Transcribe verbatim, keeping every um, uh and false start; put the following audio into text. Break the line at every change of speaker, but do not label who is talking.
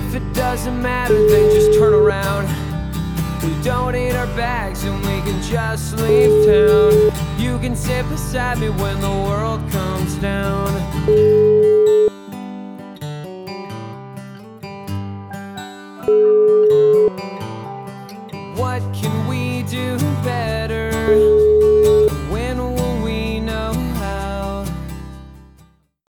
if it doesn't matter, then just turn around. We don't need our bags and we can just leave town. You can sit beside me when the world comes down. What can